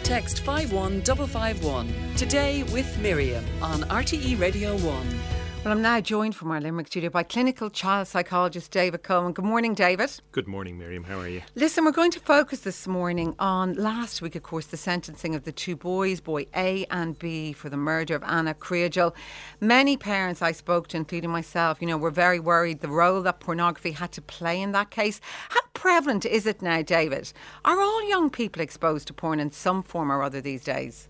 Text 51551. Today with Miriam on RTE Radio 1. Well, I'm now joined from our Limerick studio by clinical child psychologist David Cohen. Good morning, David. Good morning, Miriam. How are you? Listen, we're going to focus this morning on last week, of course, the sentencing of the two boys, boy A and B, for the murder of Anna Creagel. Many parents I spoke to, including myself, were very worried the role that pornography had to play in that case. How prevalent is it now, David? Are all young people exposed to porn in some form or other these days?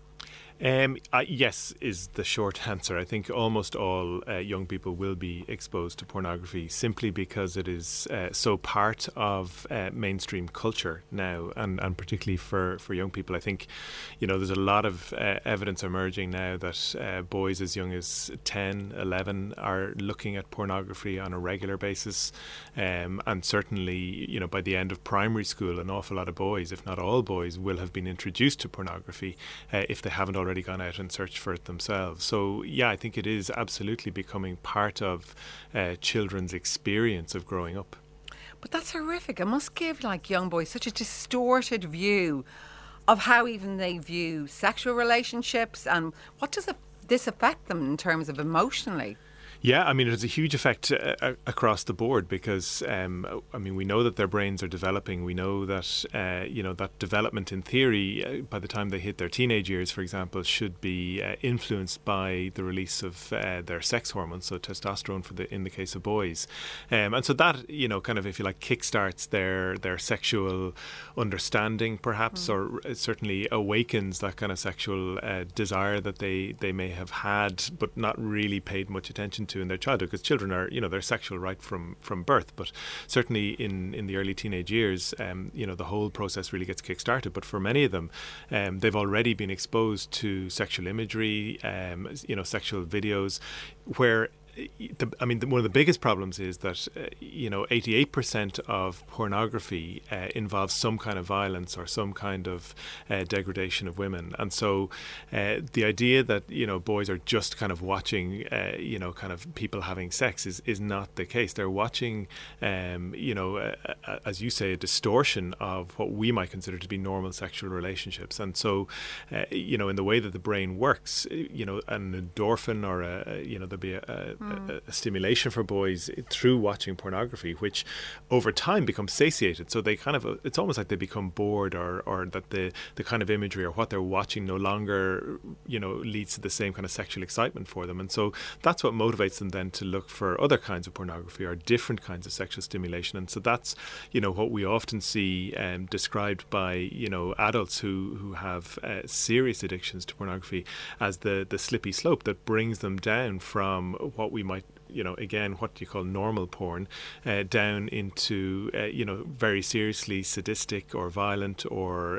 Yes is the short answer. I think almost all young people will be exposed to pornography simply because it is so part of mainstream culture now, and particularly for young people. I think, there's a lot of evidence emerging now that boys as young as 10, 11 are looking at pornography on a regular basis, and certainly, by the end of primary school, an awful lot of boys, if not all boys, will have been introduced to pornography if they haven't already gone out and searched for it themselves. So yeah, I think it is absolutely becoming part of children's experience of growing up. But that's horrific. It must give young boys such a distorted view of how even they view sexual relationships, and what does this affect them in terms of emotionally? Yeah, I mean, it has a huge effect across the board because, we know that their brains are developing. We know that, that development in theory, by the time they hit their teenage years, for example, should be influenced by the release of their sex hormones, so testosterone in the case of boys. And so that, kind of, if you like, kickstarts their sexual understanding, perhaps, or certainly awakens that kind of sexual desire that they may have had but not really paid much attention to in their childhood, because children are, they're sexual right from birth, but certainly in the early teenage years, the whole process really gets kick-started. But for many of them, they've already been exposed to sexual imagery, sexual videos, where one of the biggest problems is that 88% of pornography involves some kind of violence or some kind of degradation of women, and so the idea that boys are just kind of watching kind of people having sex is not the case. They're watching as you say, a distortion of what we might consider to be normal sexual relationships, and so in the way that the brain works, an endorphin or there'll be a stimulation for boys through watching pornography, which over time becomes satiated. So they kind of, it's almost like they become bored, or that the kind of imagery or what they're watching no longer, leads to the same kind of sexual excitement for them. And so that's what motivates them then to look for other kinds of pornography or different kinds of sexual stimulation. And so that's, what we often see described by, adults who have serious addictions to pornography as the slippery slope that brings them down from what we might, again, what you call normal porn, down into, very seriously sadistic or violent or,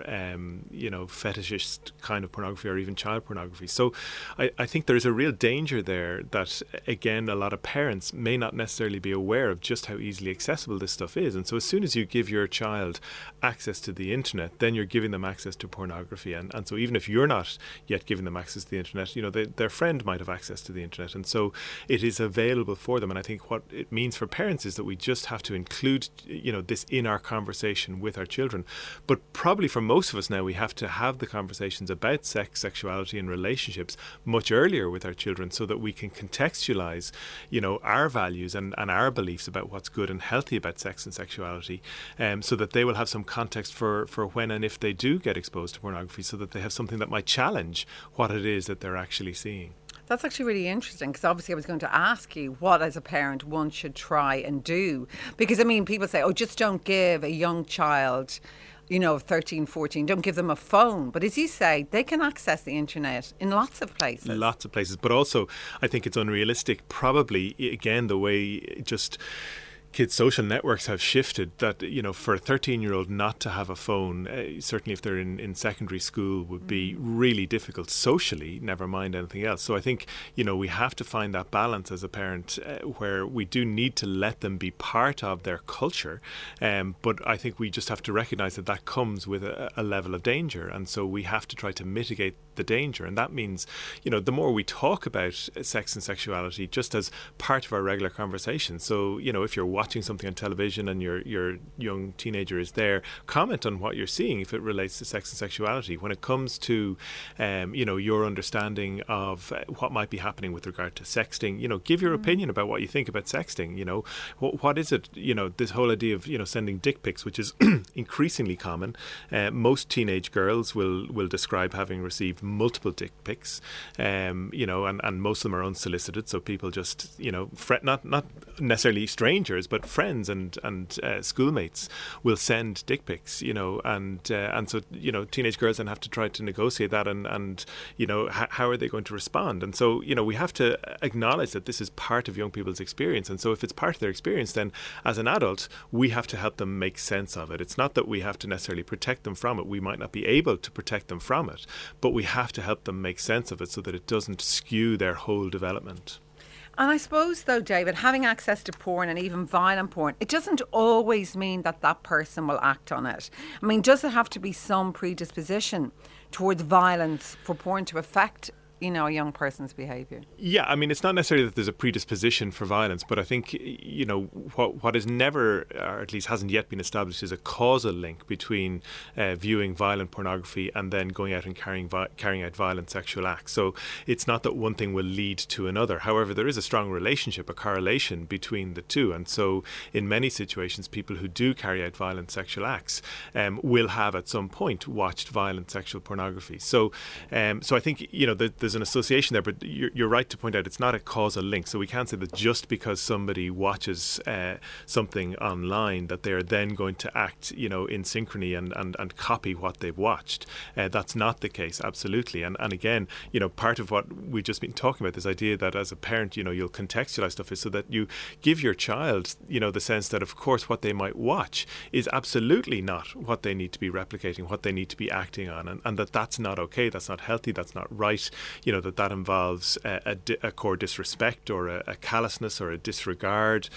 fetishist kind of pornography, or even child pornography. So I think there's a real danger there that, again, a lot of parents may not necessarily be aware of just how easily accessible this stuff is. And so as soon as you give your child access to the internet, then you're giving them access to pornography. And so even if you're not yet giving them access to the internet, their friend might have access to the internet. And so it is available for them. And I think what it means for parents is that we just have to include, this in our conversation with our children. But probably for most of us now, we have to have the conversations about sex, sexuality and relationships much earlier with our children, so that we can contextualize, our values and our beliefs about what's good and healthy about sex and sexuality, so that they will have some context for when and if they do get exposed to pornography, so that they have something that might challenge what it is that they're actually seeing. That's actually really interesting, because obviously I was going to ask you what, as a parent, one should try and do. Because, people say, just don't give a young child, 13, 14, don't give them a phone. But as you say, they can access the internet in lots of places. Lots of places. But also, I think it's unrealistic, probably, again, the way just kids' social networks have shifted, that, for a 13-year-old not to have a phone, certainly if they're in secondary school, would be really difficult socially, never mind anything else. So I think, we have to find that balance as a parent, where we do need to let them be part of their culture. But I think we just have to recognise that comes with a level of danger. And so we have to try to mitigate the danger. And that means, the more we talk about sex and sexuality just as part of our regular conversation. So, if you're watching watching something on television and your young teenager is there, comment on what you're seeing if it relates to sex and sexuality. When it comes to, your understanding of what might be happening with regard to sexting, give your opinion about what you think about sexting. What is it? This whole idea of sending dick pics, which is increasingly common. Most teenage girls will describe having received multiple dick pics, and most of them are unsolicited. So people just not necessarily strangers, but friends and schoolmates will send dick pics. And so teenage girls then have to try to negotiate that, and how are they going to respond? And so we have to acknowledge that this is part of young people's experience. And so if it's part of their experience, then as an adult, we have to help them make sense of it. It's not that we have to necessarily protect them from it. We might not be able to protect them from it, but we have to help them make sense of it so that it doesn't skew their whole development. And I suppose, though, David, having access to porn and even violent porn, it doesn't always mean that person will act on it. I mean, does it have to be some predisposition towards violence for porn to affect a young person's behaviour? Yeah, I mean, it's not necessarily that there's a predisposition for violence, but I think, what is never, or at least hasn't yet been established, is a causal link between viewing violent pornography and then going out and carrying out violent sexual acts. So it's not that one thing will lead to another. However, there is a strong relationship, a correlation between the two. And so in many situations, people who do carry out violent sexual acts will have at some point watched violent sexual pornography. So I think, there's an association there, but you're right to point out it's not a causal link. So we can't say that just because somebody watches something online that they're then going to act, in synchrony and copy what they've watched. That's not the case, absolutely. And again, part of what we've just been talking about, this idea that as a parent, you'll contextualize stuff, is so that you give your child, the sense that, of course, what they might watch is absolutely not what they need to be replicating, what they need to be acting on, and that's not okay, that's not healthy, that's not right. That involves a core disrespect or a callousness or a disregard,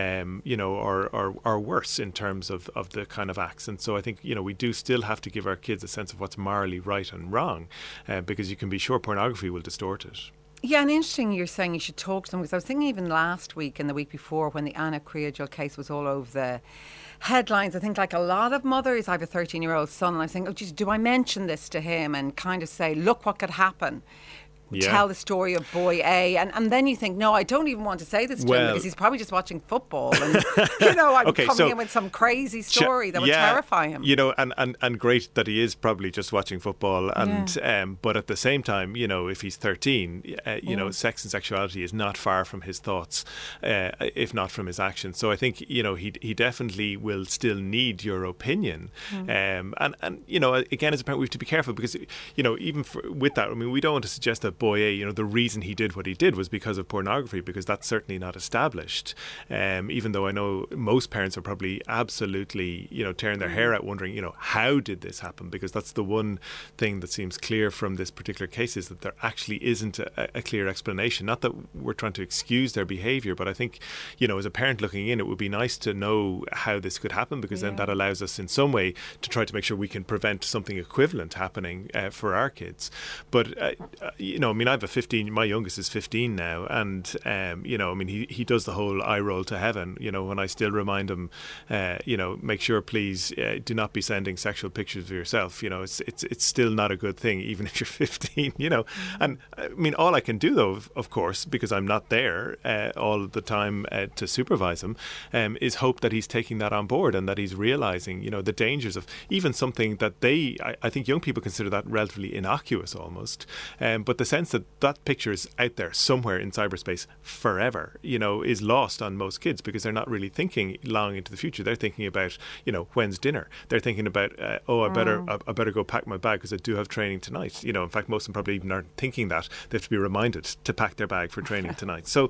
or worse in terms of the kind of acts. And so I think, we do still have to give our kids a sense of what's morally right and wrong, because you can be sure pornography will distort it. Yeah, and interesting you're saying you should talk to them, because I was thinking even last week and the week before when the Anna Kriagel case was all over the headlines, I think like a lot of mothers, I have a 13-year-old son, and I think, oh geez, do I mention this to him and kind of say, look what could happen? Yeah. Tell the story of boy A, and then you think, no, I don't even want to say this to him because he's probably just watching football, and I'm coming in with some crazy story that would terrify him. And great that he is probably just watching football, and but at the same time, if he's 13, sex and sexuality is not far from his thoughts, if not from his actions. So I think he definitely will still need your opinion, and again, as a parent, we have to be careful because even with that, I mean, we don't want to suggest that boy A, the reason he did what he did was because of pornography, because that's certainly not established. Even though I know most parents are probably absolutely, tearing their hair out wondering, how did this happen? Because that's the one thing that seems clear from this particular case, is that there actually isn't a clear explanation. Not that we're trying to excuse their behaviour, but I think, as a parent looking in, it would be nice to know how this could happen, because then that allows us in some way to try to make sure we can prevent something equivalent happening for our kids. But, I mean, my youngest is 15 now, and he does the whole eye roll to heaven, when I still remind him, make sure please do not be sending sexual pictures of yourself. It's still not a good thing, even if you're 15. And I mean, all I can do though, of course, because I'm not there all the time to supervise him, is hope that he's taking that on board and that he's realizing, the dangers of even something that I think young people consider that relatively innocuous almost, but the sense that picture is out there somewhere in cyberspace forever, is lost on most kids, because they're not really thinking long into the future. They're thinking about, when's dinner? They're thinking about, I better go pack my bag because I do have training tonight. In fact, most of them probably even aren't thinking that. They have to be reminded to pack their bag for training tonight. So,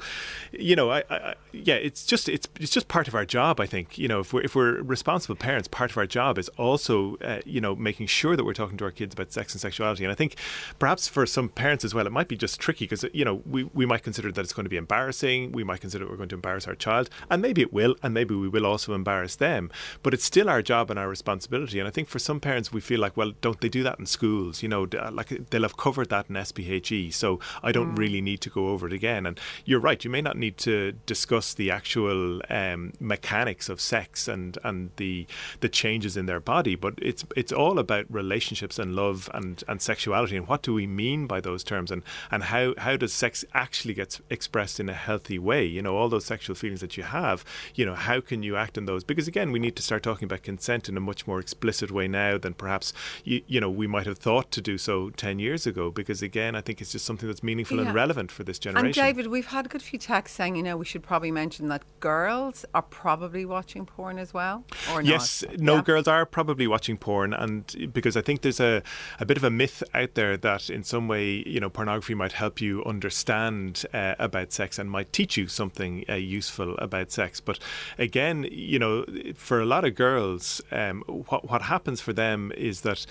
it's just part of our job, I think. If we're responsible parents, part of our job is also, making sure that we're talking to our kids about sex and sexuality. And I think perhaps for some parents as as well, it might be just tricky because, you know, we might consider that it's going to be embarrassing. We might consider we're going to embarrass our child, and maybe it will, and maybe we will also embarrass them. But it's still our job and our responsibility. And I think for some parents, we feel like, well, don't they do that in schools? You know, like they'll have covered that in SPHE, so I don't really need to go over it again. And you're right, you may not need to discuss the actual mechanics of sex and the changes in their body, but it's all about relationships and love and sexuality, and what do we mean by those terms, and how does sex actually get expressed in a healthy way? You know, all those sexual feelings that you have, you know, how can you act on those? Because again, we need to start talking about consent in a much more explicit way now than perhaps you know, we might have thought to do so 10 years ago, because again, I think it's just something that's meaningful and relevant for this generation. And David, we've had a good few texts saying, you know, we should probably mention that girls are probably watching porn as well, or yes, not? no, girls are probably watching porn, and because I think there's a bit of a myth out there that in some way, you know, pornography might help you understand about sex and might teach you something useful about sex. But again, you know, for a lot of girls, what happens for them is that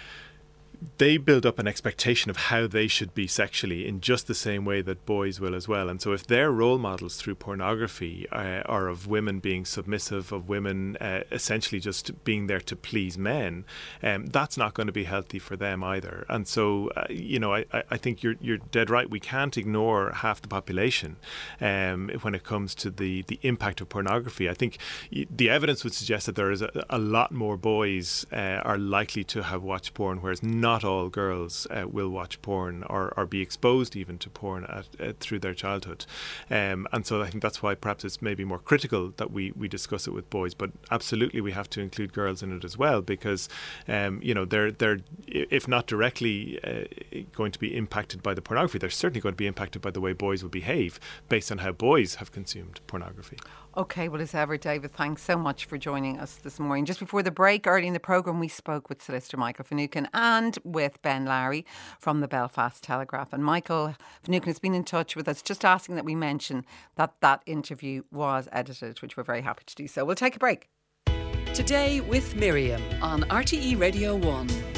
they build up an expectation of how they should be sexually in just the same way that boys will as well. And so if their role models through pornography are of women being submissive, of women essentially just being there to please men, that's not going to be healthy for them either. And so, you know, I think you're dead right. We can't ignore half the population when it comes to the impact of pornography. I think the evidence would suggest that there is a lot more boys are likely to have watched porn, whereas not all girls will watch porn or be exposed even to porn through their childhood. And so I think that's why perhaps it's maybe more critical that we discuss it with boys. But absolutely we have to include girls in it as well, because you know, they're if not directly going to be impacted by the pornography, they're certainly going to be impacted by the way boys will behave based on how boys have consumed pornography. Okay, well, as ever, David, thanks so much for joining us this morning. Just before the break, early in the programme, we spoke with solicitor Michael Finucane and with Ben Lowry from the Belfast Telegraph. And Michael Finucane has been in touch with us, just asking that we mention that interview was edited, which we're very happy to do. So we'll take a break. Today with Miriam on RTE Radio 1.